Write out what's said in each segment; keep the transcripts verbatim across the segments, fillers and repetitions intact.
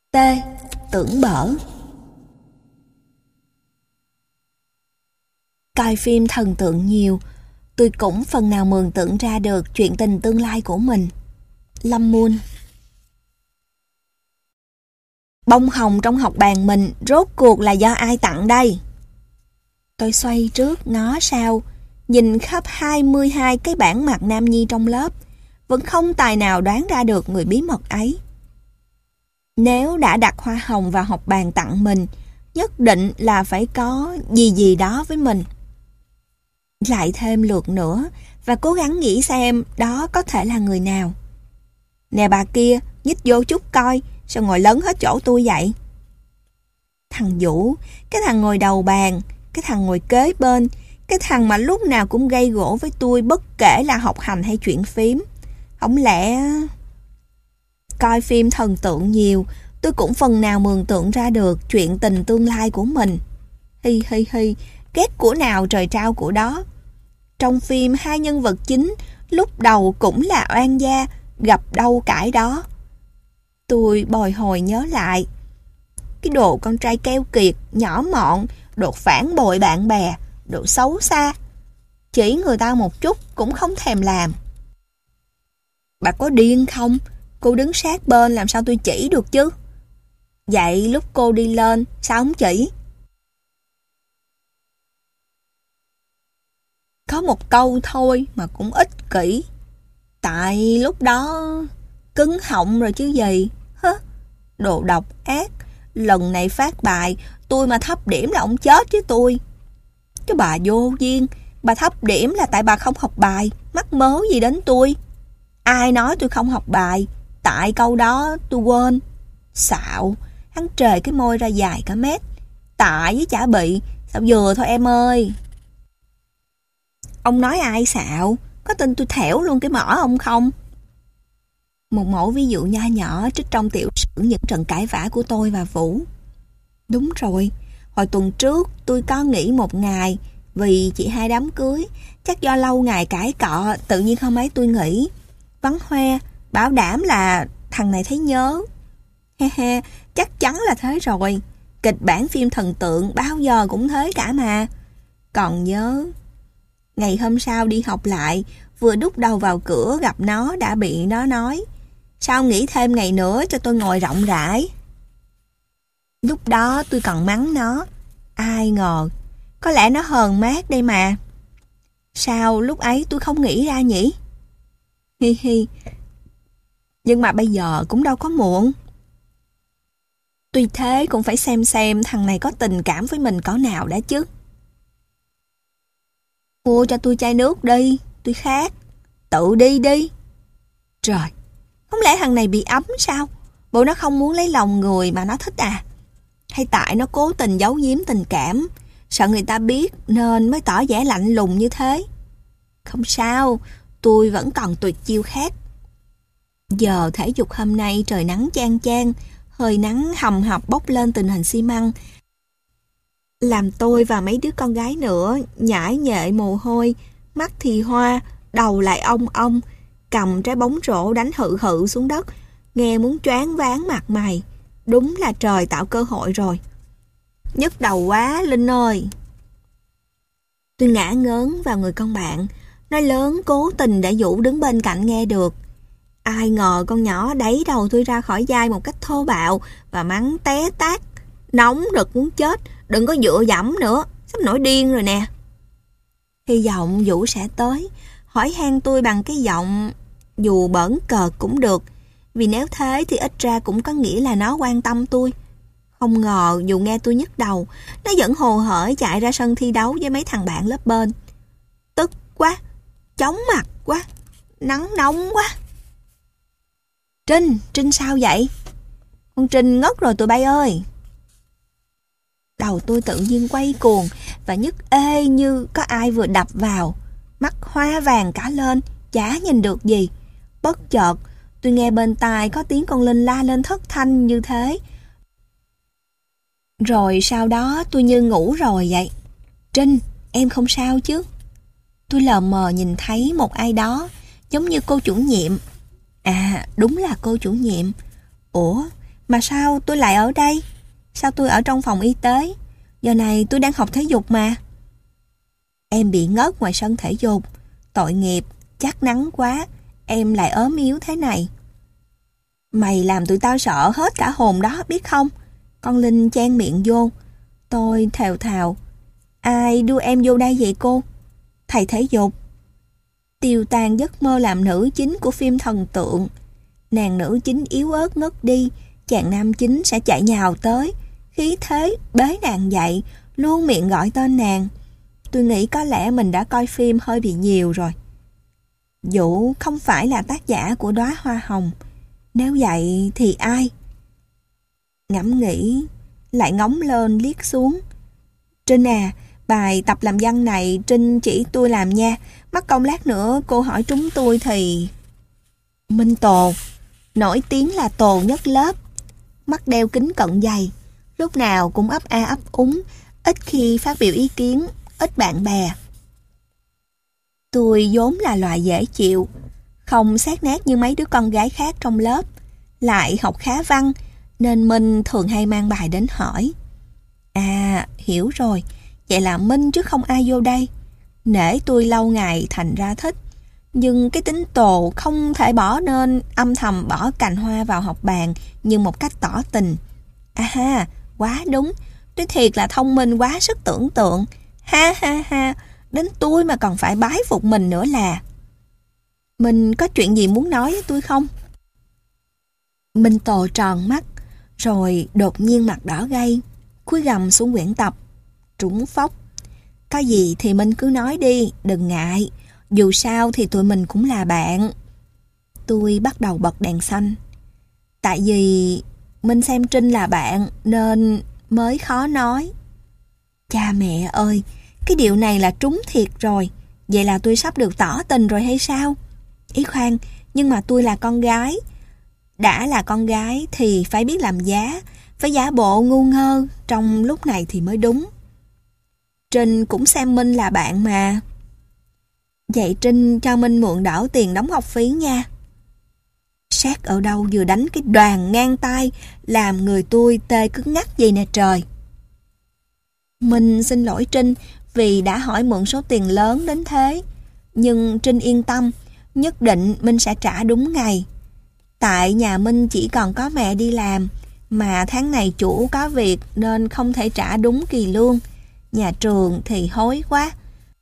T. Tưởng bở. Coi phim thần tượng nhiều, tôi cũng phần nào mường tượng ra được chuyện tình tương lai của mình. Lâm Mun. Bông hồng trong học bàn mình rốt cuộc là do ai tặng đây? Tôi xoay trước ngó sau, nhìn khắp hai mươi hai cái bảng mặt nam nhi trong lớp, vẫn không tài nào đoán ra được người bí mật ấy. Nếu đã đặt hoa hồng vào học bàn tặng mình, nhất định là phải có gì gì đó với mình. Lại thêm lượt nữa và cố gắng nghĩ xem đó có thể là người nào. Nè bà kia, nhích vô chút coi, sao ngồi lấn hết chỗ tôi vậy? Thằng Vũ, cái thằng ngồi đầu bàn, cái thằng ngồi kế bên, cái thằng mà lúc nào cũng gây gổ với tôi bất kể là học hành hay chuyện phím. Không lẽ... Coi phim thần tượng nhiều, tôi cũng phần nào mường tượng ra được chuyện tình tương lai của mình. Hi hi hi, ghét của nào trời trao của đó. Trong phim hai nhân vật chính lúc đầu cũng là oan gia, gặp đâu cãi đó. Tôi bồi hồi nhớ lại. Cái đồ con trai keo kiệt, nhỏ mọn, đồ phản bội bạn bè, đồ xấu xa. Chỉ người ta một chút cũng không thèm làm. Bà có điên không? Cô đứng sát bên làm sao tôi chỉ được chứ? Vậy lúc cô đi lên, sao không chỉ? Có một câu thôi mà cũng ích kỷ. Tại lúc đó cứng họng rồi chứ gì. Hứ, đồ độc ác. Lần này phát bài, tôi mà thấp điểm là ông chết với tôi. Cái bà vô duyên, bà thấp điểm là tại bà không học bài, mắc mớ gì đến tôi. Ai nói tôi không học bài? Tại câu đó tôi quên. Xạo, hắn trề cái môi ra dài cả mét. Tại với chả bị, sao vừa thôi em ơi. Ông nói ai xạo? Có tin tôi thẻo luôn cái mỏ ông không? Một mẫu ví dụ nho nhỏ trích trong tiểu sử những trận cãi vã của tôi và Vũ. Đúng rồi, hồi tuần trước tôi có nghỉ một ngày vì chị hai đám cưới. Chắc do lâu ngày cãi cọ, tự nhiên hôm ấy tôi nghỉ. Vắng hoe, bảo đảm là thằng này thấy nhớ. He he, chắc chắn là thế rồi. Kịch bản phim thần tượng bao giờ cũng thế cả mà. Còn nhớ, ngày hôm sau đi học lại, vừa đút đầu vào cửa gặp nó đã bị nó nói: sao nghỉ thêm ngày nữa cho tôi ngồi rộng rãi. Lúc đó tôi còn mắng nó. Ai ngờ, có lẽ nó hờn mát đây mà. Sao lúc ấy tôi không nghĩ ra nhỉ? Hi hi. Nhưng mà bây giờ cũng đâu có muộn. Tuy thế cũng phải xem xem thằng này có tình cảm với mình cỡ nào đã chứ. Mua cho tôi chai nước đi, tôi khát. Tự đi đi. Trời, không lẽ thằng này bị ấm sao? Bộ nó không muốn lấy lòng người mà nó thích à? Hay tại nó cố tình giấu giếm tình cảm, sợ người ta biết nên mới tỏ vẻ lạnh lùng như thế? Không sao, tôi vẫn còn tuyệt chiêu khác. Giờ thể dục hôm nay trời nắng chang chang, hơi nắng hầm hập bốc lên tình hình xi măng, làm tôi và mấy đứa con gái nữa nhãi nhệ mồ hôi, mắt thì hoa, đầu lại ong ong, cầm trái bóng rổ đánh hự hự xuống đất, nghe muốn choáng váng mặt mày. Đúng là trời tạo cơ hội rồi. Nhức đầu quá Linh ơi. Tôi ngã ngớn vào người con bạn, nói lớn cố tình để Vũ đứng bên cạnh nghe được. Ai ngờ con nhỏ đẩy đầu tôi ra khỏi vai một cách thô bạo và mắng té tát: nóng rực muốn chết, đừng có dựa dẫm nữa, sắp nổi điên rồi nè. Hy vọng Vũ sẽ tới, hỏi han tôi bằng cái giọng dù bỡn cợt cũng được, vì nếu thế thì ít ra cũng có nghĩa là nó quan tâm tôi. Không ngờ dù nghe tôi nhức đầu, nó vẫn hồ hởi chạy ra sân thi đấu với mấy thằng bạn lớp bên. Tức quá, chóng mặt quá, nắng nóng quá. Trinh, Trinh sao vậy? Con Trinh ngất rồi tụi bay ơi. Đầu tôi tự nhiên quay cuồng và nhức ê như có ai vừa đập vào. Mắt hoa vàng cả lên, chả nhìn được gì. Bất chợt, tôi nghe bên tai có tiếng con Linh la lên thất thanh như thế. Rồi sau đó tôi như ngủ rồi vậy. Trinh, em không sao chứ? Tôi lờ mờ nhìn thấy một ai đó, giống như cô chủ nhiệm. À, đúng là cô chủ nhiệm. Ủa, Mà sao tôi lại ở đây? Sao tôi ở trong phòng y tế? Giờ này tôi đang học thể dục mà. Em bị ngất ngoài sân thể dục. Tội nghiệp, chắc nắng quá, em lại ốm yếu thế này. Mày làm tụi tao sợ hết cả hồn đó, biết không? Con Linh chen miệng vô. Tôi thều thào. Ai đưa em vô đây vậy cô? Thầy thể dục. Tiêu tan giấc mơ làm nữ chính của phim thần tượng. Nàng nữ chính yếu ớt ngất đi, chàng nam chính sẽ chạy nhào tới, khí thế bế nàng dậy, luôn miệng gọi tên nàng. Tôi nghĩ có lẽ mình đã coi phim hơi bị nhiều rồi. Vũ không phải là tác giả của Đóa Hoa Hồng. Nếu vậy thì ai? Ngẫm nghĩ, lại ngóng lên liếc xuống. Trinh à, bài tập làm văn này Trinh chỉ tôi làm nha. Mắc công lát nữa cô hỏi trúng tôi thì... Minh Tồ, nổi tiếng là Tồ nhất lớp. Mắt đeo kính cận dày, lúc nào cũng ấp a ấp úng, ít khi phát biểu ý kiến, ít bạn bè. Tôi vốn là loại dễ chịu, không xét nét như mấy đứa con gái khác trong lớp, lại học khá văn, nên Minh thường hay mang bài đến hỏi. À, hiểu rồi, vậy là Minh chứ không ai vô đây. Nể tôi lâu ngày thành ra thích, nhưng cái tính Tồ không thể bỏ nên âm thầm bỏ cành hoa vào học bàn như một cách tỏ tình. À ha, quá đúng, tôi thiệt là thông minh quá sức tưởng tượng. Ha ha ha, đến tôi mà còn phải bái phục mình nữa là. Mình có chuyện gì muốn nói với tôi không? Minh Tồ tròn mắt, rồi đột nhiên mặt đỏ gay, cúi gằm xuống quyển tập, trúng phốc. Có gì thì mình cứ nói đi, đừng ngại, dù sao thì tụi mình cũng là bạn. Tôi bắt đầu bật đèn xanh. Tại vì mình xem Trinh là bạn nên mới khó nói. Cha mẹ ơi, cái điều này là trúng thiệt rồi. Vậy là tôi sắp được tỏ tình rồi hay sao? Ý khoan, nhưng mà tôi là con gái. Đã là con gái thì phải biết làm giá, phải giả bộ ngu ngơ trong lúc này thì mới đúng. Trinh cũng xem Minh là bạn mà. Vậy Trinh cho Minh mượn đỡ tiền đóng học phí nha. Sát ở đâu vừa đánh cái đoàn ngang tay, làm người tôi tê cứng ngắc gì nè trời. Minh xin lỗi Trinh vì đã hỏi mượn số tiền lớn đến thế. Nhưng Trinh yên tâm, nhất định Minh sẽ trả đúng ngày. Tại nhà Minh chỉ còn có mẹ đi làm, mà tháng này chủ có việc nên không thể trả đúng kỳ lương. Nhà trường thì hối quá.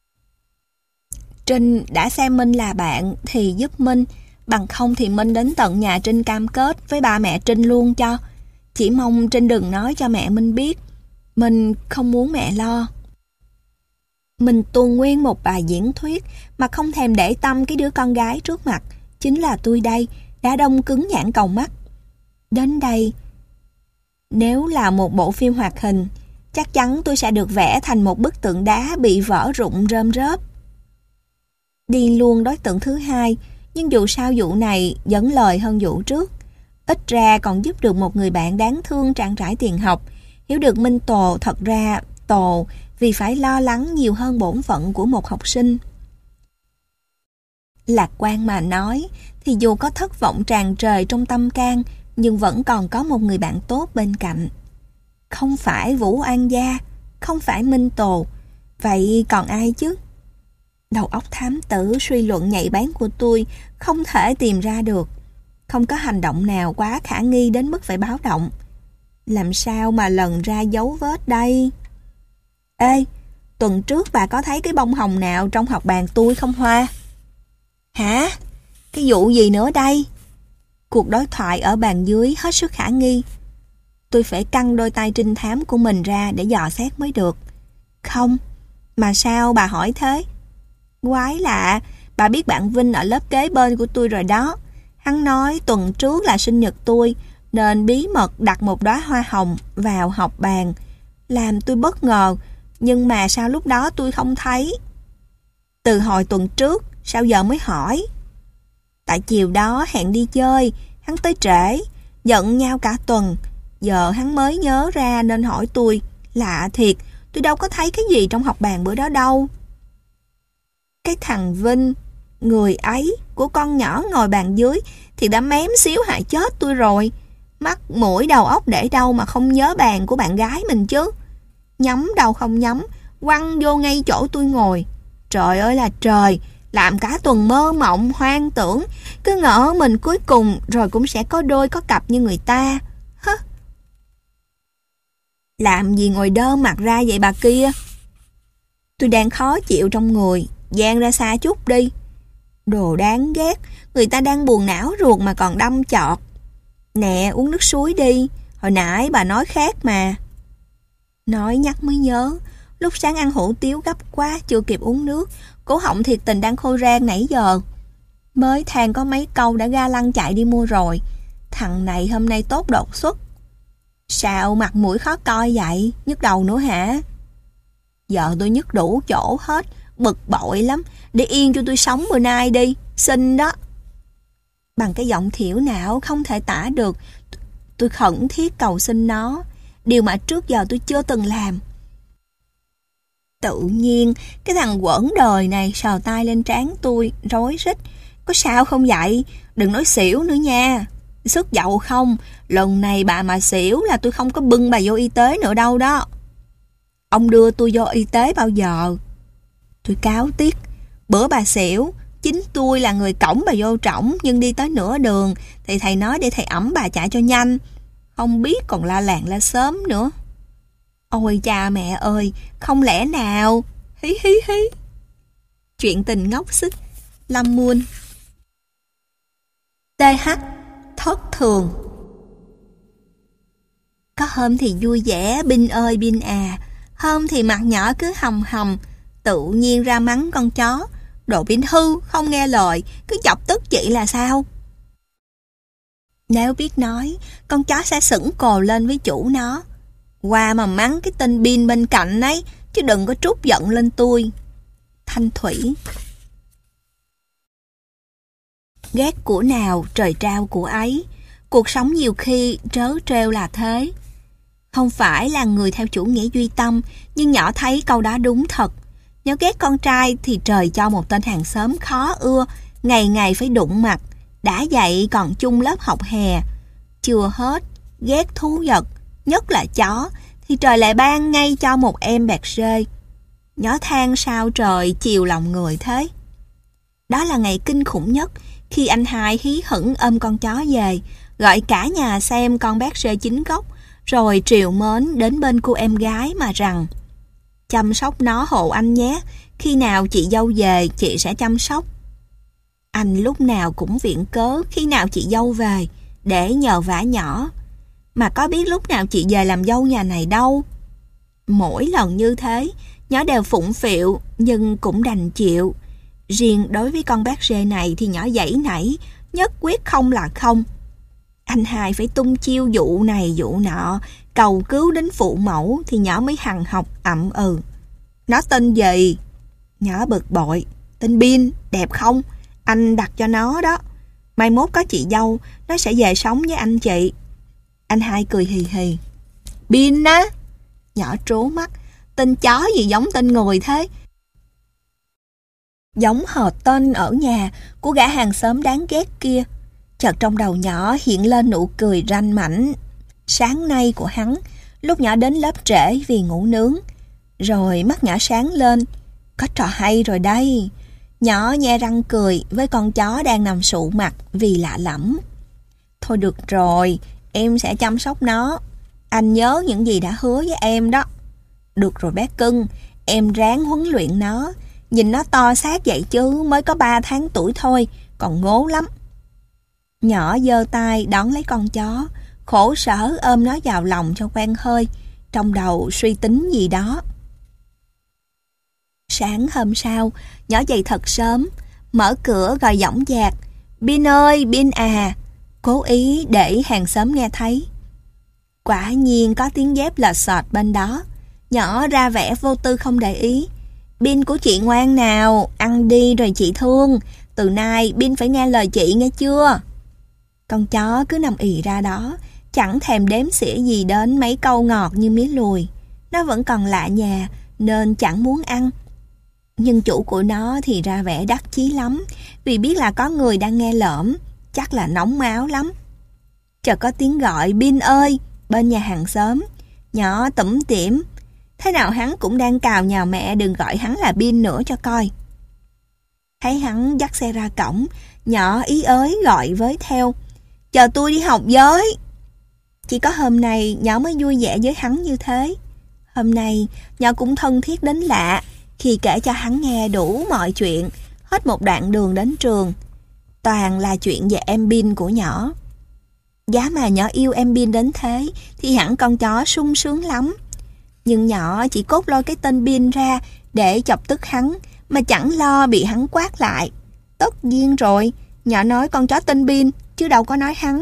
Trinh đã xem Minh là bạn thì giúp Minh, bằng không thì Minh đến tận nhà Trinh cam kết với ba mẹ Trinh luôn cho. Chỉ mong Trinh đừng nói cho mẹ Minh biết. Minh không muốn mẹ lo. Mình tuôn nguyên một bài diễn thuyết mà không thèm để tâm cái đứa con gái trước mặt, chính là tôi đây, đã đông cứng nhãn cầu mắt. Đến đây, nếu là một bộ phim hoạt hình, chắc chắn tôi sẽ được vẽ thành một bức tượng đá bị vỡ rụng rơm rớp. Đi luôn đối tượng thứ hai, nhưng dù sao vụ này dẫn lời hơn vụ trước. Ít ra còn giúp được một người bạn đáng thương trang trải tiền học, hiểu được Minh Tồ thật ra Tồ vì phải lo lắng nhiều hơn bổn phận của một học sinh. Lạc quan mà nói, thì dù có thất vọng tràn trề trong tâm can, nhưng vẫn còn có một người bạn tốt bên cạnh. Không phải Vũ An Gia, không phải Minh Tồ, vậy còn ai chứ? Đầu óc thám tử suy luận nhạy bén của tôi không thể tìm ra được. Không có hành động nào quá khả nghi đến mức phải báo động. Làm sao mà lần ra dấu vết đây? Ê, tuần trước bà có thấy cái bông hồng nào trong học bàn tôi không Hoa? Hả? Cái vụ gì nữa đây? Cuộc đối thoại ở bàn dưới hết sức khả nghi. Tôi phải căng đôi tay trinh thám của mình ra để dò xét mới được. Không, mà sao bà hỏi thế? Quái lạ, bà biết bạn Vinh ở lớp kế bên của tôi rồi đó. Hắn nói tuần trước là sinh nhật tôi, nên bí mật đặt một đóa hoa hồng vào học bàn. Làm tôi bất ngờ, nhưng mà sao lúc đó tôi không thấy? Từ hồi tuần trước, sao giờ mới hỏi? Tại chiều đó hẹn đi chơi, hắn tới trễ, giận nhau cả tuần. Giờ hắn mới nhớ ra nên hỏi tôi. Lạ thiệt, tôi đâu có thấy cái gì trong học bàn bữa đó đâu. Cái thằng Vinh, người ấy của con nhỏ ngồi bàn dưới thì đã mém xíu hại chết tôi rồi. Mắt, mũi, đầu óc để đâu mà không nhớ bàn của bạn gái mình chứ. Nhắm đâu không nhắm, quăng vô ngay chỗ tôi ngồi. Trời ơi là trời, làm cả tuần mơ mộng, hoang tưởng, cứ ngỡ mình cuối cùng rồi cũng sẽ có đôi có cặp như người ta. Hứ. Làm gì ngồi đơ mặt ra vậy bà kia? Tôi đang khó chịu trong người, dang ra xa chút đi. Đồ đáng ghét, người ta đang buồn não ruột mà còn đâm chọt. Nè, uống nước suối đi, hồi nãy bà nói khác mà. Nói nhắc mới nhớ, lúc sáng ăn hủ tiếu gấp quá, chưa kịp uống nước, cổ họng thiệt tình đang khô rang nãy giờ. Mới than có mấy câu đã ga lăng chạy đi mua rồi. Thằng này hôm nay tốt đột xuất. Sao mặt mũi khó coi vậy, nhức đầu nữa hả? Giờ tôi nhức đủ chỗ hết, bực bội lắm. Để yên cho tôi sống bữa nay đi, xin đó. Bằng cái giọng thiểu não không thể tả được, tôi khẩn thiết cầu xin nó, điều mà trước giờ tôi chưa từng làm. Tự nhiên, cái thằng quởn đời này sờ tay lên trán tôi, rối rít. Có sao không vậy? Đừng nói xỉu nữa nha. Sức dậu không? Lần này bà mà xỉu là tôi không có bưng bà vô y tế nữa đâu đó. Ông đưa tôi vô y tế bao giờ? Tôi cáo tiếc. Bữa bà xỉu, chính tôi là người cõng bà vô trỏng, nhưng đi tới nửa đường thì thầy nói để thầy ẵm bà chạy cho nhanh. Không biết còn la làng la sớm nữa. Ôi cha mẹ ơi, không lẽ nào? Hí hí hí. Chuyện tình ngốc xích. Lâm Muôn. tê hát. Thất thường. Có hôm thì vui vẻ, Bin ơi Bin à. Hôm thì mặt nhỏ cứ hầm hầm, tự nhiên ra mắng con chó. Đồ Bin hư, không nghe lời, cứ chọc tức chị là sao? Nếu biết nói, con chó sẽ sững cồ lên với chủ nó. Qua mà mắng cái tên Bin bên cạnh ấy, chứ đừng có trút giận lên tôi. Thanh Thủy. Ghét của nào trời trao của ấy. Cuộc sống nhiều khi trớ trêu là thế. Không phải là người theo chủ nghĩa duy tâm, nhưng nhỏ thấy câu đó đúng thật. Nếu ghét con trai thì trời cho một tên hàng xóm khó ưa, ngày ngày phải đụng mặt. Đã vậy còn chung lớp học hè. Chưa hết, ghét thú vật, nhất là chó, thì trời lại ban ngay cho một em bẹt rê. Nhỏ than sao trời chiều lòng người thế. Đó là ngày kinh khủng nhất, khi anh hai hí hửng ôm con chó về, gọi cả nhà xem con bác rê chính gốc, rồi triều mến đến bên cô em gái mà rằng: chăm sóc nó hộ anh nhé, khi nào chị dâu về chị sẽ chăm sóc. Anh lúc nào cũng viện cớ khi nào chị dâu về, để nhờ vả nhỏ. Mà có biết lúc nào chị về làm dâu nhà này đâu. Mỗi lần như thế, nhỏ đều phụng phịu, nhưng cũng đành chịu. Riêng đối với con bác rê này thì nhỏ dãy nảy, nhất quyết không là không. Anh hai phải tung chiêu vụ này vụ nọ, cầu cứu đến phụ mẫu thì nhỏ mới hằng học ậm ừ. Nó tên gì? Nhỏ bực bội. Tên Bin, đẹp không? Anh đặt cho nó đó. Mai mốt có chị dâu, nó sẽ về sống với anh chị. Anh hai cười hì hì. Bin á? Nhỏ trố mắt. Tên chó gì giống tên người thế? Giống hệt tên ở nhà của gã hàng xóm đáng ghét kia. Chợt trong đầu nhỏ hiện lên nụ cười ranh mãnh sáng nay của hắn lúc nhỏ đến lớp trễ vì ngủ nướng. Rồi mắt nhỏ sáng lên. Có trò hay rồi đây. Nhỏ nhe răng cười với con chó đang nằm sụ mặt vì lạ lẫm. Thôi được rồi, em sẽ chăm sóc nó. Anh nhớ những gì đã hứa với em đó. Được rồi bé cưng, em ráng huấn luyện nó. Nhìn nó to xác vậy chứ mới có ba tháng tuổi thôi, còn ngố lắm. Nhỏ giơ tay đón lấy con chó, khổ sở ôm nó vào lòng cho quen hơi, trong đầu suy tính gì đó. Sáng hôm sau, nhỏ dậy thật sớm, mở cửa gọi dõng dạc: Bin ơi, Bin à, cố ý để hàng xóm nghe thấy. Quả nhiên có tiếng dép lọt xọt bên đó. Nhỏ ra vẻ vô tư không để ý. Bin của chị ngoan nào, ăn đi rồi chị thương. Từ nay Bin phải nghe lời chị nghe chưa? Con chó cứ nằm ì ra đó, chẳng thèm đếm xỉa gì đến mấy câu ngọt như mía lùi. Nó vẫn còn lạ nhà nên chẳng muốn ăn. Nhưng chủ của nó thì ra vẻ đắc chí lắm, vì biết là có người đang nghe lỡm, chắc là nóng máu lắm. Chợt có tiếng gọi Bin ơi bên nhà hàng xóm. Nhỏ tủm tỉm. Thế nào hắn cũng đang cào nhào mẹ đừng gọi hắn là Bin nữa cho coi. Thấy hắn dắt xe ra cổng, nhỏ ý ới gọi với theo. Chờ tôi đi học với. Chỉ có hôm nay nhỏ mới vui vẻ với hắn như thế. Hôm nay nhỏ cũng thân thiết đến lạ khi kể cho hắn nghe đủ mọi chuyện, hết một đoạn đường đến trường. Toàn là chuyện về em Bin của nhỏ. Giá mà nhỏ yêu em Bin đến thế thì hẳn con chó sung sướng lắm. Nhưng nhỏ chỉ cốt lôi cái tên Bin ra để chọc tức hắn, mà chẳng lo bị hắn quát lại. Tất nhiên rồi, nhỏ nói con chó tên Bin, chứ đâu có nói hắn.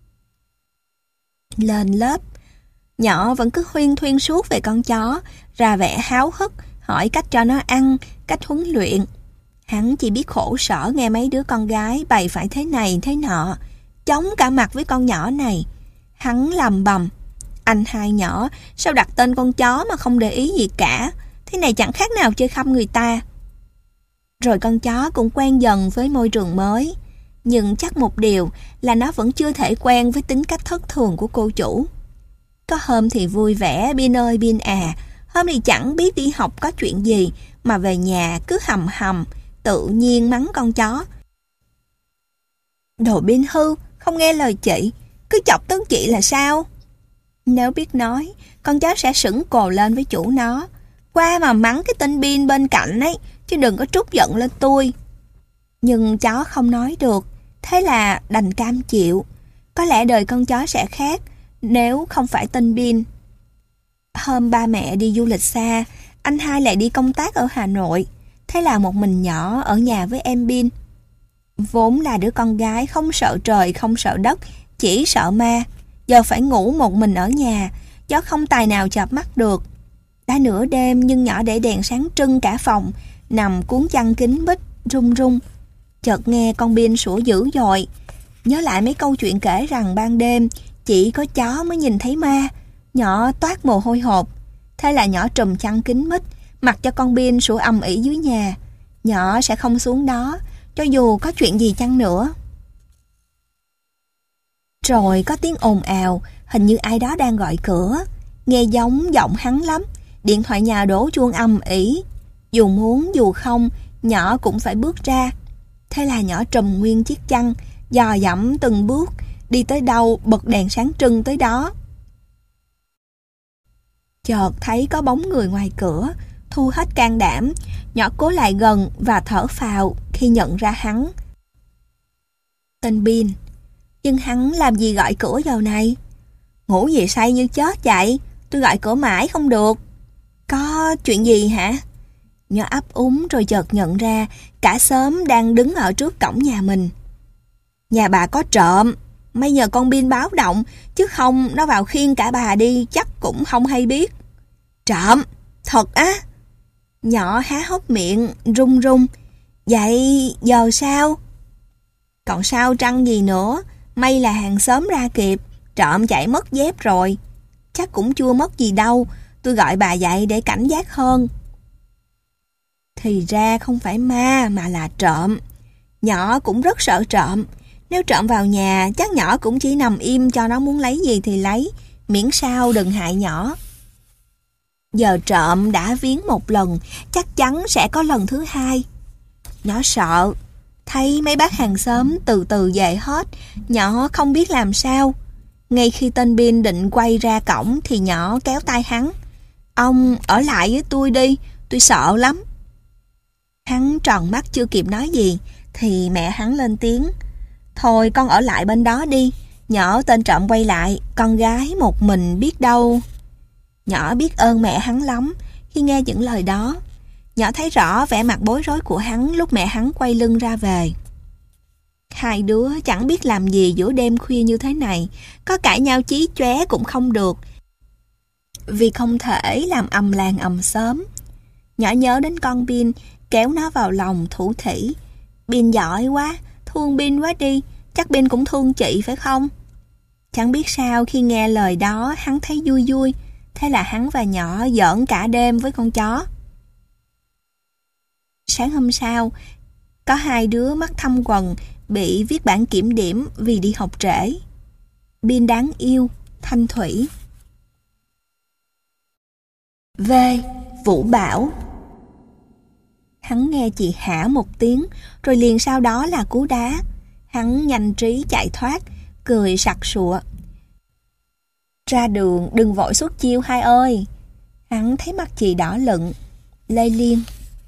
Lên lớp, nhỏ vẫn cứ huyên thuyên suốt về con chó, ra vẻ háo hức, hỏi cách cho nó ăn, cách huấn luyện. Hắn chỉ biết khổ sở nghe mấy đứa con gái bày phải thế này thế nọ, chống cả mặt với con nhỏ này. Hắn lầm bầm, anh hai nhỏ sao đặt tên con chó mà không để ý gì cả, thế này chẳng khác nào chơi khăm người ta. Rồi con chó cũng quen dần với môi trường mới, nhưng chắc một điều là nó vẫn chưa thể quen với tính cách thất thường của cô chủ. Có hôm thì vui vẻ Bin ơi Bin à, hôm thì chẳng biết đi học có chuyện gì mà về nhà cứ hầm hầm, tự nhiên mắng con chó. Đồ Bin hư, không nghe lời chị, cứ chọc tức chị là sao? Nếu biết nói, con chó sẽ sững cồ lên với chủ nó. Qua mà mắng cái tên Bin bên cạnh ấy, chứ đừng có trút giận lên tôi. Nhưng chó không nói được, thế là đành cam chịu. Có lẽ đời con chó sẽ khác nếu không phải tên Bin. Hôm ba mẹ đi du lịch xa, anh hai lại đi công tác ở Hà Nội. Thế là một mình nhỏ ở nhà với em Bin. Vốn là đứa con gái không sợ trời không sợ đất, chỉ sợ ma. Giờ phải ngủ một mình ở nhà, chó không tài nào chợp mắt được. Đã nửa đêm nhưng nhỏ để đèn sáng trưng cả phòng, nằm cuốn chăn kín mít, run run. Chợt nghe con Bin sủa dữ dội. Nhớ lại mấy câu chuyện kể rằng ban đêm chỉ có chó mới nhìn thấy ma. Nhỏ toát mồ hôi hột. Thế là nhỏ trùm chăn kín mít, mặc cho con Bin sủa ầm ĩ dưới nhà. Nhỏ sẽ không xuống đó, cho dù có chuyện gì chăng nữa. Rồi có tiếng ồn ào, hình như ai đó đang gọi cửa. Nghe giống giọng hắn lắm. Điện thoại nhà đổ chuông ầm ĩ. Dù muốn dù không, nhỏ cũng phải bước ra. Thế là nhỏ trùm nguyên chiếc chăn, dò dẫm từng bước, đi tới đâu bật đèn sáng trưng tới đó. Chợt thấy có bóng người ngoài cửa, thu hết can đảm, nhỏ cố lại gần và thở phào khi nhận ra hắn. Tên Bin. Nhưng hắn làm gì gọi cửa giờ này? Ngủ gì say như chết vậy? Tôi gọi cửa mãi không được. Có chuyện gì hả? Nhỏ ấp úng rồi chợt nhận ra cả xóm đang đứng ở trước cổng nhà mình. Nhà bà có trộm. May nhờ con Bin báo động, chứ không nó vào khiêng cả bà đi chắc cũng không hay biết. Trộm? Thật á? Nhỏ há hốc miệng, run run. Vậy giờ sao? Còn sao trăng gì nữa? May là hàng xóm ra kịp, trộm chạy mất dép rồi. Chắc cũng chưa mất gì đâu, tôi gọi bà dậy để cảnh giác hơn. Thì ra không phải ma mà là trộm. Nhỏ cũng rất sợ trộm. Nếu trộm vào nhà, chắc nhỏ cũng chỉ nằm im cho nó muốn lấy gì thì lấy, miễn sao đừng hại nhỏ. Giờ trộm đã viếng một lần, chắc chắn sẽ có lần thứ hai. Nhỏ sợ. Thấy mấy bác hàng xóm từ từ về hết, nhỏ không biết làm sao. Ngay khi tên Bin định quay ra cổng thì nhỏ kéo tay hắn. Ông ở lại với tôi đi, tôi sợ lắm. Hắn tròn mắt chưa kịp nói gì thì mẹ hắn lên tiếng. Thôi con ở lại bên đó đi, nhỏ tên trộm quay lại, con gái một mình biết đâu. Nhỏ biết ơn mẹ hắn lắm khi nghe những lời đó. Nhỏ thấy rõ vẻ mặt bối rối của hắn lúc mẹ hắn quay lưng ra về. Hai đứa chẳng biết làm gì giữa đêm khuya như thế này, có cãi nhau chí chóe cũng không được, vì không thể làm ầm làng ầm xóm. Nhỏ nhớ đến con Bin, kéo nó vào lòng thủ thỉ. Bin giỏi quá, thương Bin quá đi, chắc Bin cũng thương chị phải không? Chẳng biết sao khi nghe lời đó hắn thấy vui vui, thế là hắn và nhỏ giỡn cả đêm với con chó. Sáng hôm sau, có hai đứa mắt thâm quầng bị viết bản kiểm điểm vì đi học trễ. Pin đáng yêu, Thanh Thủy. V. Vũ Bảo. Hắn nghe chị hả một tiếng, rồi liền sau đó là cú đá. Hắn nhanh trí chạy thoát, cười sặc sụa. Ra đường đừng vội xuất chiêu hai ơi. Hắn thấy mặt chị đỏ lựng. Lê Liên.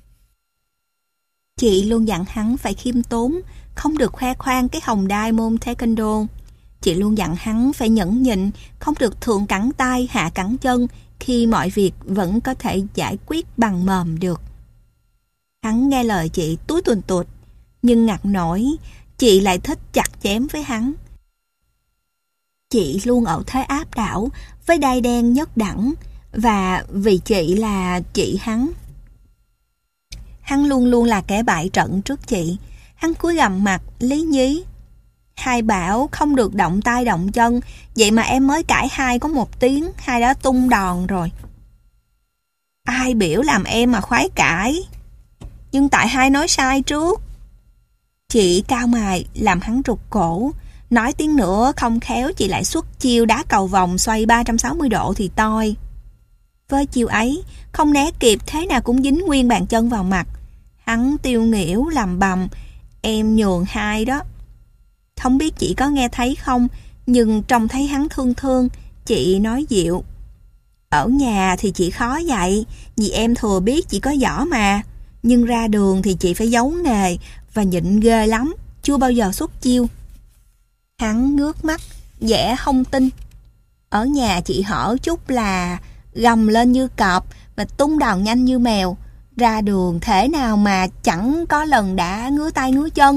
Chị luôn dặn hắn phải khiêm tốn, không được khoe khoang cái hồng đai môn taekwondo. Chị luôn dặn hắn phải nhẫn nhịn, không được thượng cẳng tay hạ cẳng chân, khi mọi việc vẫn có thể giải quyết bằng mồm được. Hắn nghe lời chị túi tuồn tuột, nhưng ngặt nổi, chị lại thích chặt chém với hắn. Chị luôn ở thế áp đảo, với đai đen nhất đẳng, và vì chị là chị hắn. Hắn luôn luôn là kẻ bại trận trước chị. Hắn cúi gằm mặt, lý nhí. Hai bảo không được động tay động chân, vậy mà em mới cãi hai có một tiếng, hai đã tung đòn rồi. Ai biểu làm em mà khoái cãi? Nhưng tại hai nói sai trước. Chị cao mày làm hắn rụt cổ. Nói tiếng nữa không khéo chị lại xuất chiêu đá cầu vòng xoay ba trăm sáu mươi độ thì toi. Với chiêu ấy, không né kịp thế nào cũng dính nguyên bàn chân vào mặt. Hắn tiêu nghỉu làm bầm. Em nhường hai đó. Không biết chị có nghe thấy không, nhưng trông thấy hắn thương thương, chị nói dịu. Ở nhà thì chị khó dạy, vì em thừa biết chị có võ mà. Nhưng ra đường thì chị phải giấu nghề, và nhịn ghê lắm, chưa bao giờ xuất chiêu. Hắn ngước mắt, vẻ không tin. Ở nhà chị hở chút là gầm lên như cọp và tung đòn nhanh như mèo. Ra đường thể nào mà chẳng có lần đã ngứa tay ngứa chân.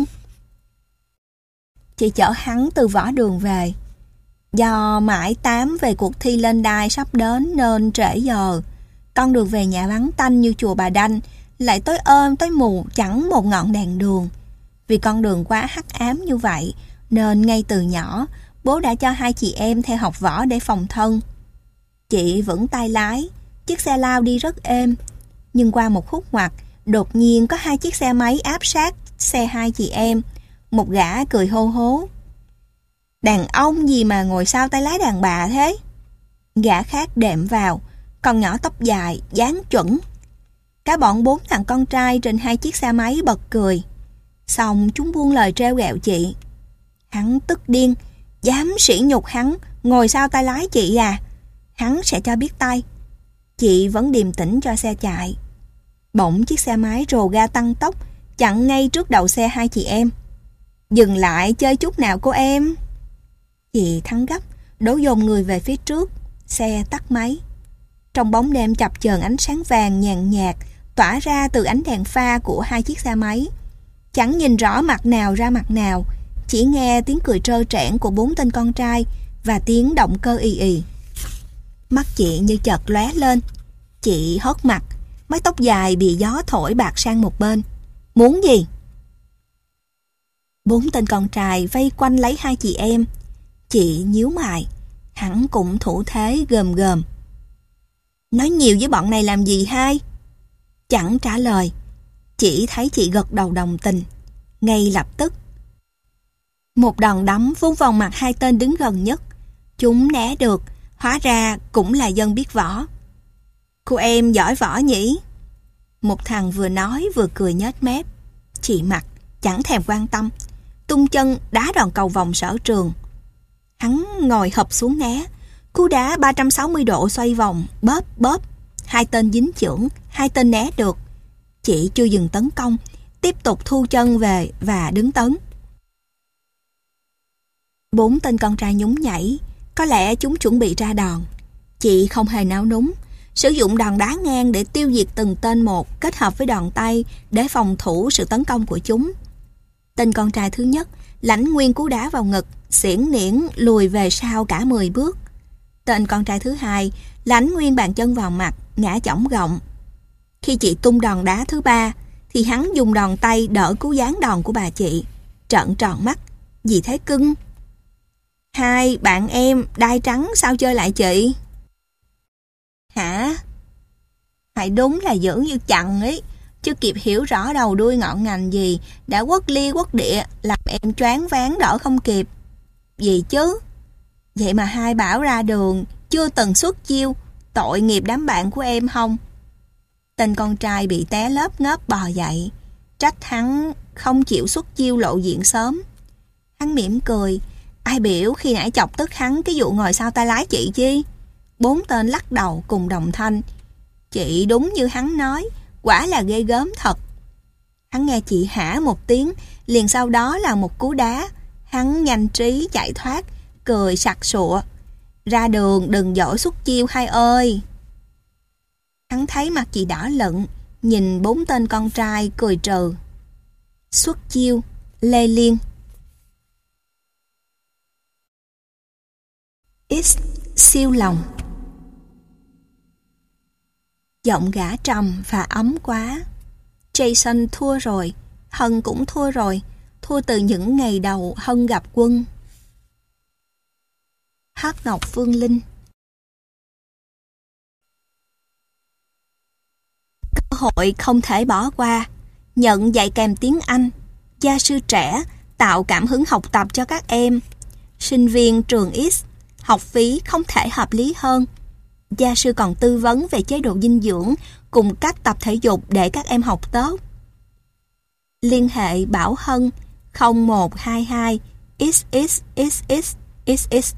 Chị chở hắn từ võ đường về. Do mãi tám về cuộc thi lên đai sắp đến nên trễ giờ. Con đường về nhà vắng tanh như chùa Bà Đanh, lại tối ôm tối mù chẳng một ngọn đèn đường. Vì con đường quá hắc ám như vậy nên ngay từ nhỏ bố đã cho hai chị em theo học võ để phòng thân. Chị vững tay lái, chiếc xe lao đi rất êm. Nhưng qua một khúc ngoặt, đột nhiên có hai chiếc xe máy áp sát xe hai chị em. Một gã cười hô hố. Đàn ông gì mà ngồi sau tay lái đàn bà thế? Gã khác đệm vào, con nhỏ tóc dài, dáng chuẩn. Cả bọn bốn thằng con trai trên hai chiếc xe máy bật cười. Xong chúng buông lời trêu ghẹo chị. Hắn tức điên, dám sỉ nhục hắn, ngồi sau tay lái chị à? Hắn sẽ cho biết tay. Chị vẫn điềm tĩnh cho xe chạy. Bỗng chiếc xe máy rồ ga tăng tốc, chặn ngay trước đầu xe hai chị em. Dừng lại chơi chút nào cô em. Chị thắng gấp, đổ dồn người về phía trước. Xe tắt máy. Trong bóng đêm chập chờn ánh sáng vàng nhàn nhạt tỏa ra từ ánh đèn pha của hai chiếc xe máy. Chẳng nhìn rõ mặt nào ra mặt nào, chỉ nghe tiếng cười trơ trẽn của bốn tên con trai và tiếng động cơ ì ì. Mắt chị như chợt lóe lên. Chị hớt mặt, mái tóc dài bị gió thổi bạc sang một bên. Muốn gì? Bốn tên con trai vây quanh lấy hai chị em. Chị nhíu mày, hắn cũng thủ thế gờm gờm. Nói nhiều với bọn này làm gì hai? Chẳng trả lời. Chỉ thấy chị gật đầu đồng tình. Ngay lập tức một đòn đấm vung vào mặt hai tên đứng gần nhất. Chúng né được, hóa ra cũng là dân biết võ. Cô em giỏi võ nhỉ? Một thằng vừa nói vừa cười nhếch mép. Chị mặt chẳng thèm quan tâm, tung chân đá đòn cầu vòng sở trường. Hắn ngồi hụp xuống né, cú đá ba trăm sáu mươi độ xoay vòng, bóp bóp. Hai tên dính chưởng, hai tên né được. Chị chưa dừng tấn công, tiếp tục thu chân về và đứng tấn. Bốn tên con trai nhún nhảy, có lẽ chúng chuẩn bị ra đòn. Chị không hề náo núng, sử dụng đòn đá ngang để tiêu diệt từng tên một, kết hợp với đòn tay để phòng thủ sự tấn công của chúng. Tên con trai thứ nhất lãnh nguyên cú đá vào ngực, xiển niễn lùi về sau cả mười bước. Tên con trai thứ hai lãnh nguyên bàn chân vào mặt, ngã chỏng gọng. Khi chị tung đòn đá thứ ba thì hắn dùng đòn tay đỡ cú giáng đòn của bà chị. Trợn tròn mắt, gì thế cưng? Hai bạn em đai trắng sao chơi lại chị? Hả? Phải đúng là dữ như chằn ấy. Chưa kịp hiểu rõ đầu đuôi ngọn ngành gì đã quất lia quất địa, làm em choáng váng đỡ không kịp. Gì chứ? Vậy mà hai bảo ra đường chưa từng xuất chiêu, tội nghiệp đám bạn của em không? Tên con trai bị té lớp ngớp bò dậy, trách hắn không chịu xuất chiêu lộ diện sớm. Hắn mỉm cười, ai biểu khi nãy chọc tức hắn cái vụ ngồi sau tay lái chị chi. Bốn tên lắc đầu cùng đồng thanh. Chị đúng như hắn nói, quả là ghê gớm thật. Hắn nghe chị hả một tiếng, liền sau đó là một cú đá. Hắn nhanh trí chạy thoát, cười sặc sụa. Ra đường đừng dỗi xuất chiêu hai ơi. Hắn thấy mặt chị đỏ lựng, nhìn bốn tên con trai cười trừ. Xuất chiêu, Lê Liên. X siêu lòng. Giọng gã trầm và ấm quá. Jason thua rồi, Hân cũng thua rồi, thua từ những ngày đầu Hân gặp Quân. Hát Ngọc Phương Linh. Cơ hội không thể bỏ qua. Nhận dạy kèm tiếng Anh. Gia sư trẻ tạo cảm hứng học tập cho các em. Sinh viên trường X, học phí không thể hợp lý hơn. Gia sư còn tư vấn về chế độ dinh dưỡng cùng cách tập thể dục để các em học tốt. Liên hệ Bảo Hân không một hai hai x x x x x x.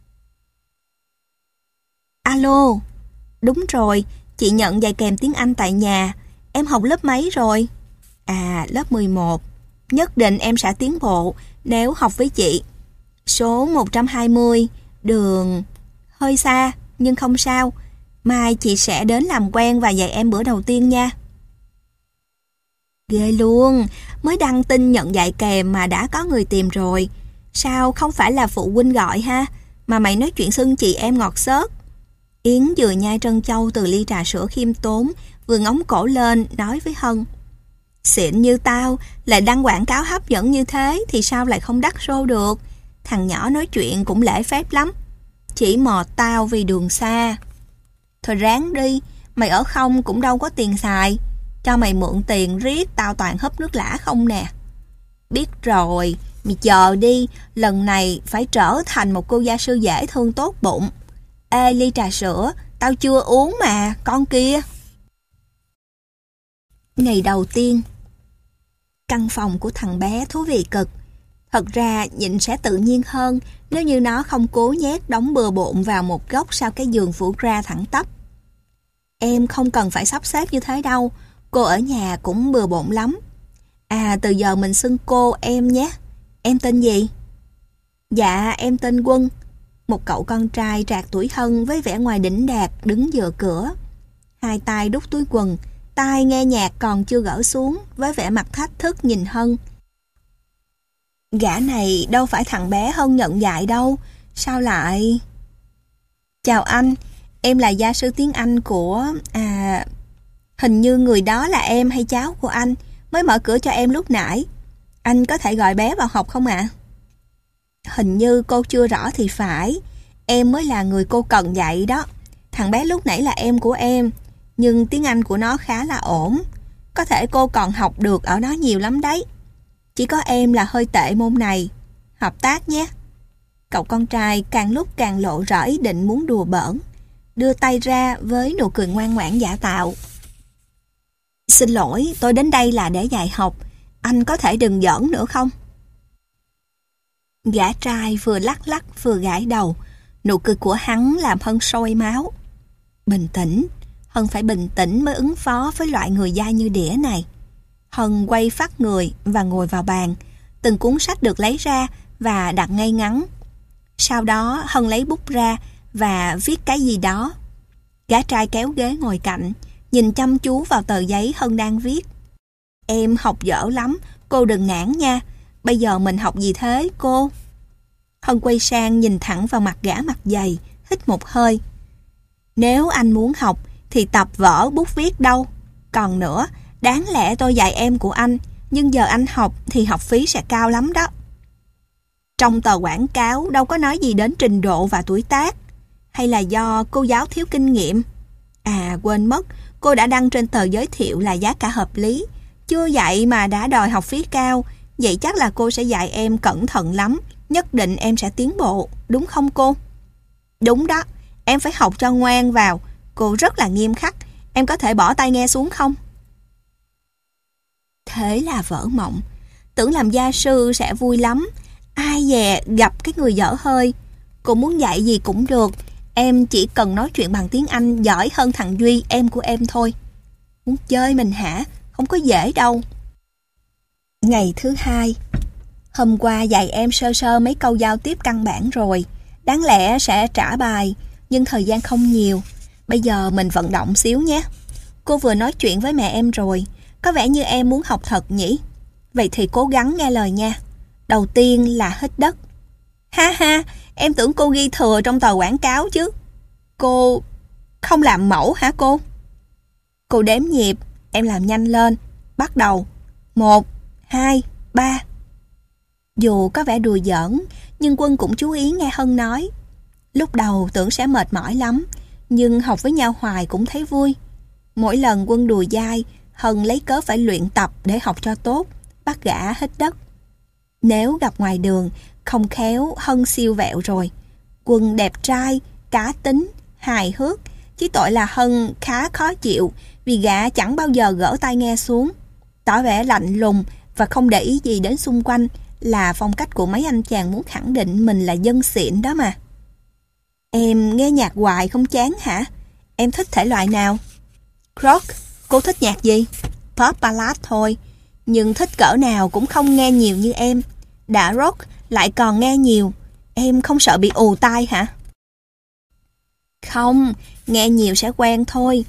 Alo, đúng rồi, chị nhận dạy kèm tiếng Anh tại nhà. Em học lớp mấy rồi? À, lớp mười một. Nhất định em sẽ tiến bộ nếu học với chị. Số một trăm hai mươi, đường hơi xa, nhưng không sao. Mai chị sẽ đến làm quen và dạy em bữa đầu tiên nha. Ghê luôn, mới đăng tin nhận dạy kèm mà đã có người tìm rồi. Sao không phải là phụ huynh gọi ha, mà mày nói chuyện xưng chị em ngọt xớt. Yến vừa nhai trân châu từ ly trà sữa khiêm tốn, vừa ngóng cổ lên nói với Hân. Xịn như tao, lại đăng quảng cáo hấp dẫn như thế thì sao lại không đắt xô được. Thằng nhỏ nói chuyện cũng lễ phép lắm. Chỉ mò tao vì đường xa. Thôi ráng đi, mày ở không cũng đâu có tiền xài. Cho mày mượn tiền riết tao toàn húp nước lã không nè. Biết rồi, mày chờ đi, lần này phải trở thành một cô gia sư dễ thương tốt bụng. Ê, ly trà sữa, tao chưa uống mà, con kia. Ngày đầu tiên. Căn phòng của thằng bé thú vị cực. Thật ra nhìn sẽ tự nhiên hơn nếu như nó không cố nhét đống bừa bộn vào một góc sau cái giường phủ ra thẳng tắp. Em không cần phải sắp xếp như thế đâu, cô ở nhà cũng bừa bộn lắm. À, từ giờ mình xưng cô em nhé. Em tên gì? Dạ, em tên Quân. Một cậu con trai trạc tuổi Hân với vẻ ngoài đỉnh đạt đứng giữa cửa. Hai tay đút túi quần, tai nghe nhạc còn chưa gỡ xuống, với vẻ mặt thách thức nhìn Hân. Gã này đâu phải thằng bé Hân nhận dạy đâu, sao lại... Chào anh, em là gia sư tiếng Anh của... À... Hình như người đó là em hay cháu của anh, mới mở cửa cho em lúc nãy. Anh có thể gọi bé vào học không ạ? À? Hình như cô chưa rõ thì phải. Em mới là người cô cần dạy đó. Thằng bé lúc nãy là em của em, nhưng tiếng Anh của nó khá là ổn. Có thể cô còn học được ở nó nhiều lắm đấy. Chỉ có em là hơi tệ môn này. Hợp tác nhé. Cậu con trai càng lúc càng lộ rõ ý định muốn đùa bỡn, đưa tay ra với nụ cười ngoan ngoãn giả tạo. Xin lỗi, tôi đến đây là để dạy học. Anh có thể đừng giỡn nữa không? Gã trai vừa lắc lắc vừa gãi đầu. Nụ cười của hắn làm Hân sôi máu. Bình tĩnh, Hân phải bình tĩnh mới ứng phó với loại người dai như đĩa này. Hân quay phắt người và ngồi vào bàn. Từng cuốn sách được lấy ra và đặt ngay ngắn. Sau đó Hân lấy bút ra và viết cái gì đó. Gã trai kéo ghế ngồi cạnh, nhìn chăm chú vào tờ giấy Hân đang viết. Em học dở lắm, cô đừng nản nha. Bây giờ mình học gì thế cô? Hân quay sang nhìn thẳng vào mặt gã mặt dày, hít một hơi. Nếu anh muốn học thì tập vở bút viết đâu. Còn nữa, đáng lẽ tôi dạy em của anh, nhưng giờ anh học thì học phí sẽ cao lắm đó. Trong tờ quảng cáo đâu có nói gì đến trình độ và tuổi tác. Hay là do cô giáo thiếu kinh nghiệm? À, quên mất, cô đã đăng trên tờ giới thiệu là giá cả hợp lý. Chưa dạy mà đã đòi học phí cao. Vậy chắc là cô sẽ dạy em cẩn thận lắm. Nhất định em sẽ tiến bộ, đúng không cô? Đúng đó, em phải học cho ngoan vào. Cô rất là nghiêm khắc. Em có thể bỏ tai nghe xuống không? Thế là vỡ mộng. Tưởng làm gia sư sẽ vui lắm. Ai dè gặp cái người dở hơi. Cô muốn dạy gì cũng được. Em chỉ cần nói chuyện bằng tiếng Anh giỏi hơn thằng Duy, em của em thôi. Muốn chơi mình hả? Không có dễ đâu. Ngày thứ hai. Hôm qua dạy em sơ sơ mấy câu giao tiếp căn bản rồi. Đáng lẽ sẽ trả bài, nhưng thời gian không nhiều. Bây giờ mình vận động xíu nhé. Cô vừa nói chuyện với mẹ em rồi. Có vẻ như em muốn học thật nhỉ? Vậy thì cố gắng nghe lời nha. Đầu tiên là hít đất. Ha ha, em tưởng cô ghi thừa trong tờ quảng cáo chứ. Cô không làm mẫu hả cô? Cô đếm nhịp, em làm nhanh lên. Bắt đầu. Một, hai, ba. Dù có vẻ đùa giỡn, nhưng Quân cũng chú ý nghe Hân nói. Lúc đầu tưởng sẽ mệt mỏi lắm, nhưng học với nhau hoài cũng thấy vui. Mỗi lần Quân đùa dai, Hân lấy cớ phải luyện tập để học cho tốt, bắt gã hít đất. Nếu gặp ngoài đường, không khéo Hân siêu vẹo rồi. Quân đẹp trai, cá tính, hài hước, chỉ tội là Hân khá khó chịu vì gã chẳng bao giờ gỡ tai nghe xuống. Tỏ vẻ lạnh lùng và không để ý gì đến xung quanh là phong cách của mấy anh chàng muốn khẳng định mình là dân xịn đó mà. Em nghe nhạc hoài không chán hả? Em thích thể loại nào? Rock, cô thích nhạc gì? Pop ballad thôi, nhưng thích cỡ nào cũng không nghe nhiều như em. Đã rock lại còn nghe nhiều, em không sợ bị ù tai hả? Không, nghe nhiều sẽ quen thôi.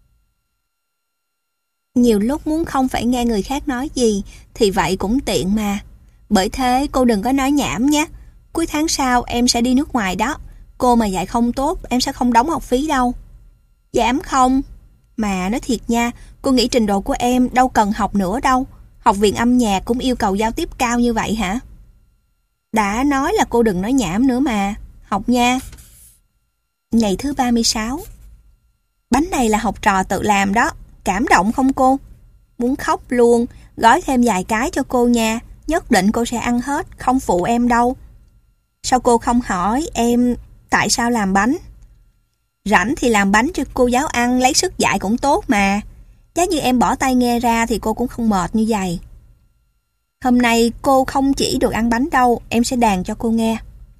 Nhiều lúc muốn không phải nghe người khác nói gì thì vậy cũng tiện mà. Bởi thế cô đừng có nói nhảm nhé. Cuối tháng sau em sẽ đi nước ngoài đó. Cô mà dạy không tốt em sẽ không đóng học phí đâu. Dám không? Mà nói thiệt nha, cô nghĩ trình độ của em đâu cần học nữa đâu. Học viện âm nhạc cũng yêu cầu giao tiếp cao như vậy hả? Đã nói là cô đừng nói nhảm nữa mà. Học nha. Ngày thứ ba mươi sáu. Bánh này là học trò tự làm đó. Cảm động không cô? Muốn khóc luôn. Gói thêm vài cái cho cô nha. Nhất định cô sẽ ăn hết, không phụ em đâu. Sao cô không hỏi em tại sao làm bánh? Rảnh thì làm bánh cho cô giáo ăn, lấy sức dạy cũng tốt mà. Giá như em bỏ tai nghe ra thì cô cũng không mệt như vậy. Hôm nay cô không chỉ được ăn bánh đâu, em sẽ đàn cho cô nghe.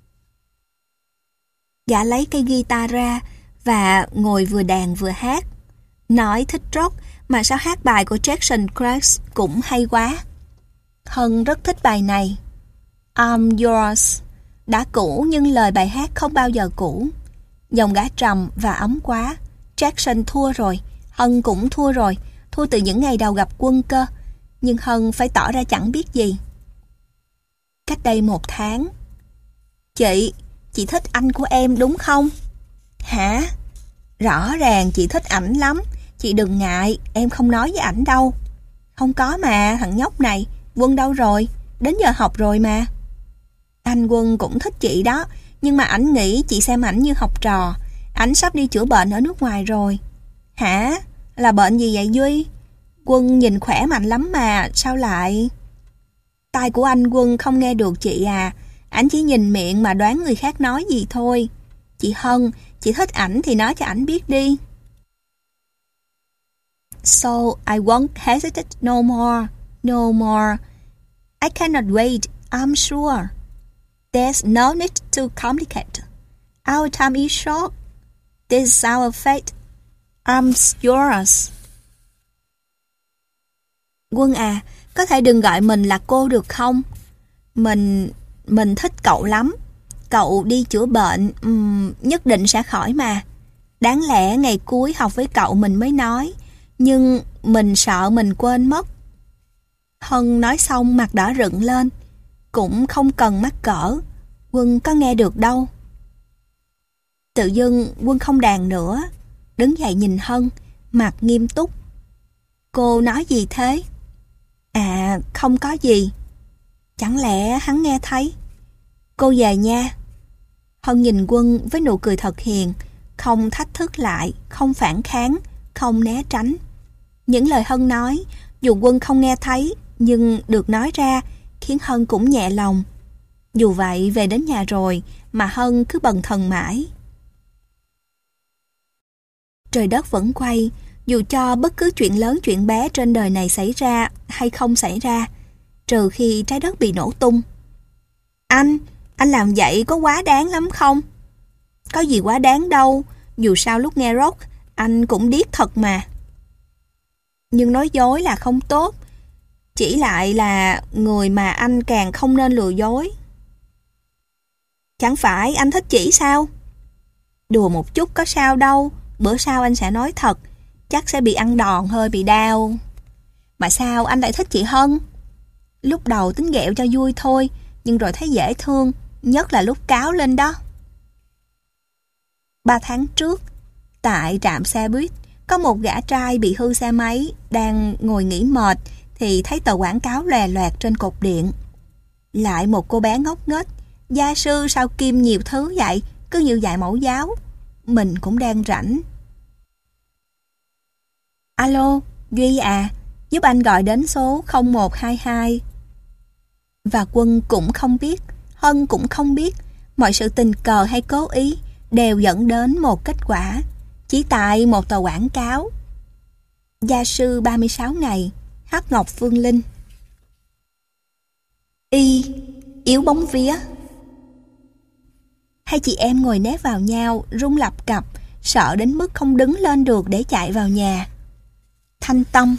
Gã lấy cây guitar ra và ngồi vừa đàn vừa hát. Nói thích rock mà sao hát bài của Jackson Cracks cũng hay quá. Hân rất thích bài này. I'm yours. Đã cũ nhưng lời bài hát không bao giờ cũ. Dòng gã trầm và ấm quá. Jackson thua rồi, Hân cũng thua rồi. Thua từ những ngày đầu gặp Quân cơ. Nhưng Hân phải tỏ ra chẳng biết gì. Cách đây một tháng. Chị, chị thích anh của em đúng không? Hả? Rõ ràng chị thích ảnh lắm. Chị đừng ngại, em không nói với ảnh đâu. Không có mà, thằng nhóc này. Quân đâu rồi? Đến giờ học rồi mà. Anh Quân cũng thích chị đó, nhưng mà ảnh nghĩ chị xem ảnh như học trò. Ảnh sắp đi chữa bệnh ở nước ngoài rồi. Hả? Là bệnh gì vậy Duy? Quân nhìn khỏe mạnh lắm mà, sao lại... Tai của anh Quân không nghe được chị à. Ảnh chỉ nhìn miệng mà đoán người khác nói gì thôi. Chị Hân, chị thích ảnh thì nói cho ảnh biết đi. So I won't hesitate no more, no more. I cannot wait, I'm sure. There's no need to complicate. Our time is short. This is our fate. I'm yours. Quân à, có thể đừng gọi mình là cô được không? Mình... mình thích cậu lắm. Cậu đi chữa bệnh, um, nhất định sẽ khỏi mà. Đáng lẽ ngày cuối học với cậu mình mới nói, nhưng mình sợ mình quên mất. Hân nói xong mặt đỏ rựng lên. Cũng không cần mắc cỡ, Quân có nghe được đâu. Tự dưng Quân không đàn nữa, đứng dậy nhìn Hân, mặt nghiêm túc. Cô nói gì thế? À, không có gì. Chẳng lẽ hắn nghe thấy? Cô về nha. Hân nhìn Quân với nụ cười thật hiền, không thách thức lại, không phản kháng, không né tránh. Những lời Hân nói, dù Quân không nghe thấy, nhưng được nói ra khiến Hân cũng nhẹ lòng. Dù vậy về đến nhà rồi mà Hân cứ bần thần mãi. Trời đất vẫn quay, dù cho bất cứ chuyện lớn chuyện bé trên đời này xảy ra hay không xảy ra, trừ khi trái đất bị nổ tung. Anh, anh làm vậy có quá đáng lắm không? Có gì quá đáng đâu, dù sao lúc nghe rock, anh cũng điếc thật mà. Nhưng nói dối là không tốt, chỉ lại là người mà anh càng không nên lừa dối. Chẳng phải anh thích chỉ sao? Đùa một chút có sao đâu, bữa sau anh sẽ nói thật, chắc sẽ bị ăn đòn hơi bị đau. Mà sao anh lại thích chị Hân? Lúc đầu tính ghẹo cho vui thôi, nhưng rồi thấy dễ thương, nhất là lúc cáo lên đó. Ba tháng trước, tại trạm xe buýt, có một gã trai bị hư xe máy, đang ngồi nghỉ mệt, thì thấy tờ quảng cáo lòe loẹt trên cột điện. Lại một cô bé ngốc nghếch, gia sư sao kim nhiều thứ vậy, cứ như dạy mẫu giáo. Mình cũng đang rảnh. Alo, Duy à, giúp anh gọi đến số không một hai hai. Và Quân cũng không biết, Hân cũng không biết, mọi sự tình cờ hay cố ý đều dẫn đến một kết quả, chỉ tại một tờ quảng cáo. Gia sư ba mươi sáu ngày, Hắc Ngọc Phương Linh. Y, yếu bóng vía. Hai chị em ngồi nép vào nhau, run lập cập, sợ đến mức không đứng lên được để chạy vào nhà. Thanh Tâm.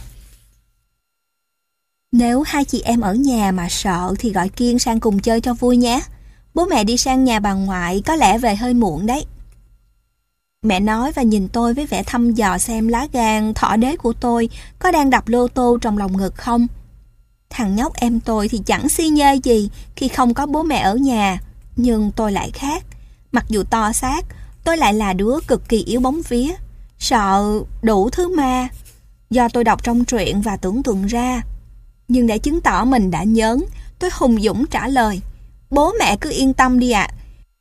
Nếu hai chị em ở nhà mà sợ thì gọi Kiên sang cùng chơi cho vui nhé. Bố mẹ đi sang nhà bà ngoại có lẽ về hơi muộn đấy. Mẹ nói và nhìn tôi với vẻ thăm dò xem lá gan thỏ đế của tôi có đang đập lô tô trong lòng ngực không. Thằng nhóc em tôi thì chẳng si nhê gì khi không có bố mẹ ở nhà. Nhưng tôi lại khác. Mặc dù to xác, tôi lại là đứa cực kỳ yếu bóng vía, sợ đủ thứ ma, do tôi đọc trong truyện và tưởng tượng ra. Nhưng để chứng tỏ mình đã nhớn, tôi hùng dũng trả lời: bố mẹ cứ yên tâm đi ạ.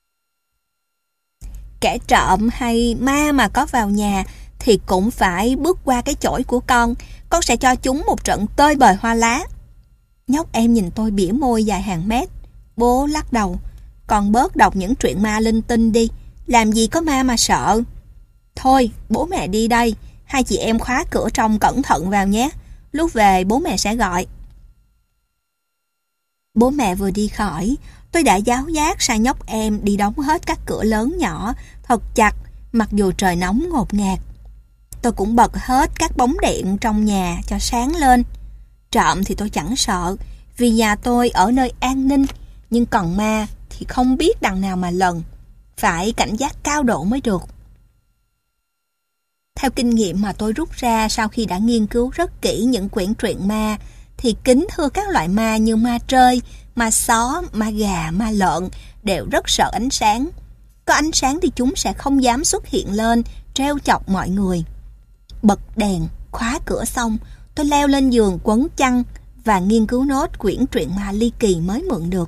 Kẻ trộm hay ma mà có vào nhà thì cũng phải bước qua cái chổi của con. Con sẽ cho chúng một trận tơi bời hoa lá. Nhóc em nhìn tôi bỉa môi dài hàng mét. Bố lắc đầu: con bớt đọc những truyện ma linh tinh đi, làm gì có ma mà sợ. Thôi bố mẹ đi đây, hai chị em khóa cửa trong cẩn thận vào nhé, lúc về bố mẹ sẽ gọi. Bố mẹ vừa đi khỏi, tôi đã giáo giác sai nhóc em đi đóng hết các cửa lớn nhỏ thật chặt, mặc dù trời nóng ngột ngạt. Tôi cũng bật hết các bóng điện trong nhà cho sáng lên. Trộm thì tôi chẳng sợ, vì nhà tôi ở nơi an ninh, nhưng còn ma thì không biết đằng nào mà lần, phải cảnh giác cao độ mới được. Theo kinh nghiệm mà tôi rút ra sau khi đã nghiên cứu rất kỹ những quyển truyện ma, thì kính thưa các loại ma như ma trơi, ma só, ma gà, ma lợn đều rất sợ ánh sáng. Có ánh sáng thì chúng sẽ không dám xuất hiện lên, trêu chọc mọi người. Bật đèn, khóa cửa xong, tôi leo lên giường quấn chăn và nghiên cứu nốt quyển truyện ma ly kỳ mới mượn được.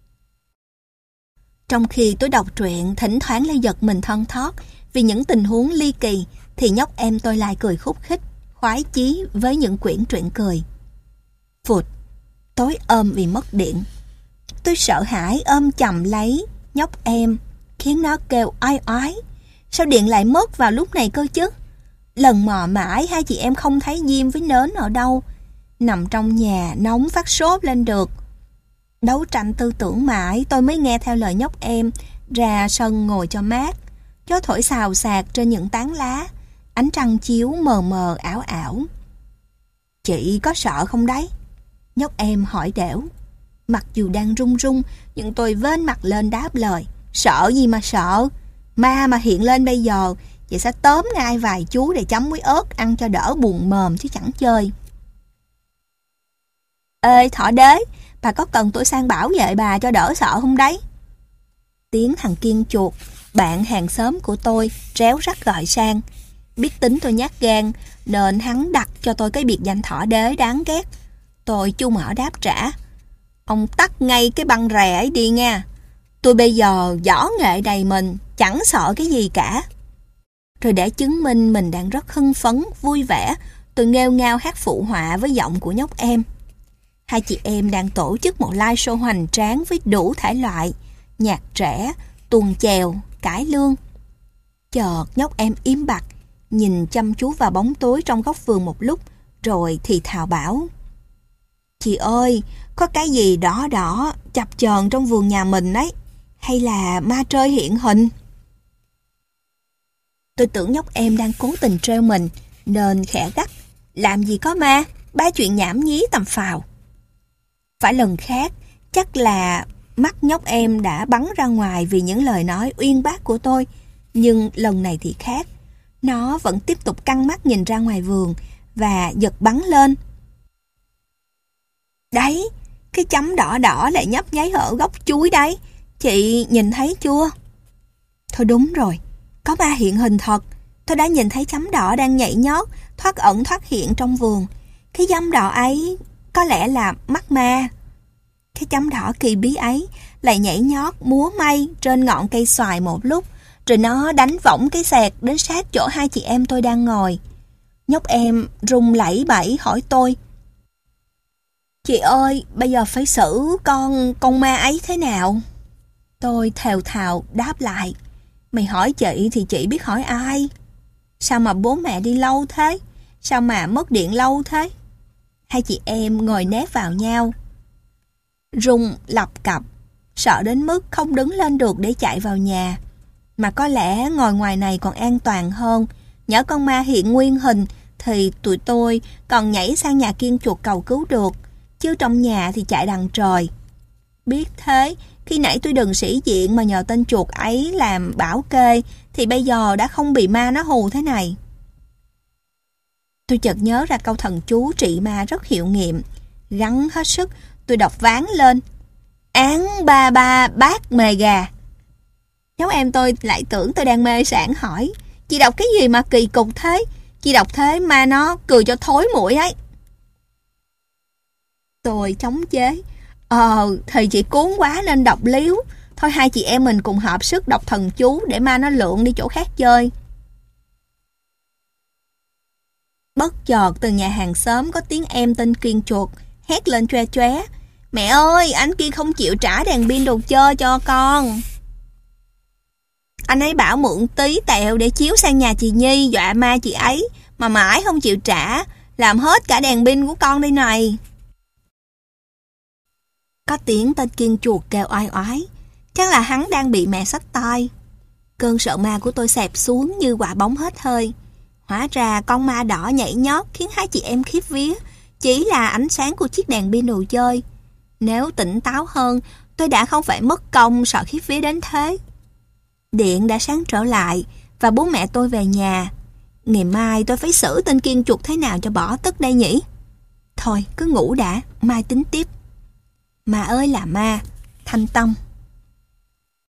Trong khi tôi đọc truyện, thỉnh thoảng lại giật mình thon thót vì những tình huống ly kỳ, thì nhóc em tôi lại cười khúc khích, khoái chí với những quyển truyện cười. Phụt, tối ôm vì mất điện. Tôi sợ hãi ôm chầm lấy nhóc em, khiến nó kêu oai oái. Sao điện lại mất vào lúc này cơ chứ? Lần mò mãi hai chị em không thấy Diêm với Nến ở đâu. Nằm trong nhà nóng phát sốt lên được. Đấu tranh tư tưởng mãi tôi mới nghe theo lời nhóc em ra sân ngồi cho mát. Gió thổi xào xạc trên những tán lá, ánh trăng chiếu mờ mờ ảo ảo. Chị có sợ không đấy? Nhóc em hỏi đẻo. Mặc dù đang run run, nhưng tôi vênh mặt lên đáp lời: sợ gì mà sợ, ma mà hiện lên bây giờ, vậy sẽ tóm ngay vài chú để chấm muối ớt ăn cho đỡ buồn mồm chứ chẳng chơi. Ê thỏ đế, bà có cần tôi sang bảo vệ bà cho đỡ sợ không đấy? Tiếng thằng Kiên chuột, bạn hàng xóm của tôi, réo rắt gọi sang. Biết tính tôi nhát gan nên hắn đặt cho tôi cái biệt danh thỏ đế đáng ghét. Tôi chu mỏ đáp trả: ông tắt ngay cái băng rè ấy đi nha. Tôi bây giờ võ nghệ đầy mình, chẳng sợ cái gì cả. Rồi để chứng minh mình đang rất hưng phấn, vui vẻ, tôi nghêu ngao hát phụ họa với giọng của nhóc em. Hai chị em đang tổ chức một live show hoành tráng với đủ thể loại, nhạc trẻ, tuồng chèo, cải lương. Chợt nhóc em im bặt, nhìn chăm chú vào bóng tối trong góc vườn một lúc, rồi thì thào bảo: Chị ơi, có cái gì đỏ đỏ chập chờn trong vườn nhà mình ấy, hay là ma trơi hiện hình? Tôi tưởng nhóc em đang cố tình trêu mình, nên khẽ gắt: Làm gì có ma, ba chuyện nhảm nhí tầm phào. Phải lần khác, chắc là mắt nhóc em đã bắn ra ngoài vì những lời nói uyên bác của tôi, nhưng lần này thì khác. Nó vẫn tiếp tục căng mắt nhìn ra ngoài vườn và giật bắn lên. Đấy, cái chấm đỏ đỏ lại nhấp nháy ở gốc chuối đấy, chị nhìn thấy chưa? Thôi đúng rồi, có ma hiện hình thật. Tôi đã nhìn thấy chấm đỏ đang nhảy nhót, thoát ẩn thoát hiện trong vườn. Cái chấm đỏ ấy có lẽ là mắt ma. Cái chấm đỏ kỳ bí ấy lại nhảy nhót múa may trên ngọn cây xoài một lúc, rồi nó đánh võng cái xẹt đến sát chỗ hai chị em tôi đang ngồi. Nhóc em run lẩy bẩy hỏi tôi: Chị ơi, bây giờ phải xử con con ma ấy thế nào? Tôi thều thào đáp lại: Mày hỏi chị thì chị biết hỏi ai? Sao mà bố mẹ đi lâu thế? Sao mà mất điện lâu thế? Hai chị em ngồi nép vào nhau, run lập cập, sợ đến mức không đứng lên được để chạy vào nhà. Mà có lẽ ngồi ngoài này còn an toàn hơn. Nhỡ con ma hiện nguyên hình thì tụi tôi còn nhảy sang nhà kiên chuột cầu cứu được, chứ trong nhà thì chạy đằng trời. Biết thế, khi nãy tôi đừng sĩ diện mà nhờ tên chuột ấy làm bảo kê, thì bây giờ đã không bị ma nó hù thế này. Tôi chợt nhớ ra câu thần chú trị ma rất hiệu nghiệm. Gắng hết sức, tôi đọc ván lên: Án ba ba bát mề gà. Cháu em tôi lại tưởng tôi đang mê sảng hỏi: Chị đọc cái gì mà kỳ cục thế? Chị đọc thế ma nó cười cho thối mũi ấy. Tôi chống chế: Ờ, thì chị cuốn quá nên đọc líu. Thôi hai chị em mình cùng hợp sức đọc thần chú để ma nó lượn đi chỗ khác chơi. Bất chợt từ nhà hàng xóm có tiếng em tên Kiên chuột hét lên choe choé: Mẹ ơi, anh kia không chịu trả đèn pin đồ chơi cho con. Anh ấy bảo mượn tí tẹo để chiếu sang nhà chị Nhi dọa ma chị ấy, mà mãi không chịu trả, làm hết cả đèn pin của con đây này. Có tiếng tên Kiên chuột kêu oai oái, chắc là hắn đang bị mẹ xách tay. Cơn sợ ma của tôi xẹp xuống như quả bóng hết hơi. Hóa ra con ma đỏ nhảy nhót khiến hai chị em khiếp vía chỉ là ánh sáng của chiếc đèn pin đồ chơi. Nếu tỉnh táo hơn, tôi đã không phải mất công sợ khiếp vía đến thế. Điện đã sáng trở lại và bố mẹ tôi về nhà. Ngày mai tôi phải xử tên Kiên chuột thế nào cho bỏ tức đây nhỉ? Thôi cứ ngủ đã, mai tính tiếp. Ma ơi là ma, Thanh Tâm.